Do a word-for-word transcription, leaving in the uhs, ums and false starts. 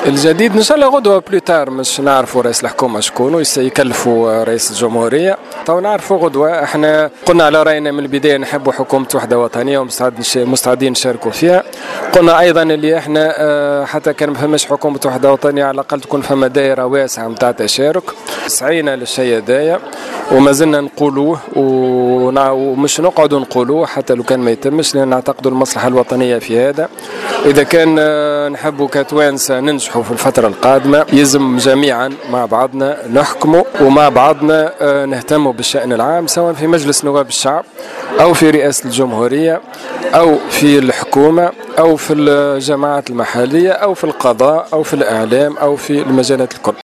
الجديد ان شاء الله غدوه بلوتار، مش نعرفوا رئيس الحكومه شكون ويكلفوا رئيس الجمهوريه، تو نعرفوا غدوه. احنا قلنا على راينا من البدايه نحبوا حكومه وحده وطنيه ومستعدين نشاركوا فيها. قلنا ايضا اللي احنا حتى كان ما فماش حكومه وحده وطنيه على الاقل تكون فما دائره واسعه نتاع تشارك. سعينا للشيء هذايا وما زلنا نقولوه ومش نقعدوا نقولوه حتى لو كان ما يتمش، لان نعتقدوا المصلحه الوطنيه في هذا. اذا كان نحبوا كتوانسه ننجحوا في الفتره القادمه يلزم جميعا مع بعضنا نحكموا ومع بعضنا نهتموا بالشأن العام، سواء في مجلس نواب الشعب او في رئاسه الجمهوريه او في الحكومه او في الجماعات المحليه او في القضاء او في الاعلام او في المجالات الكل.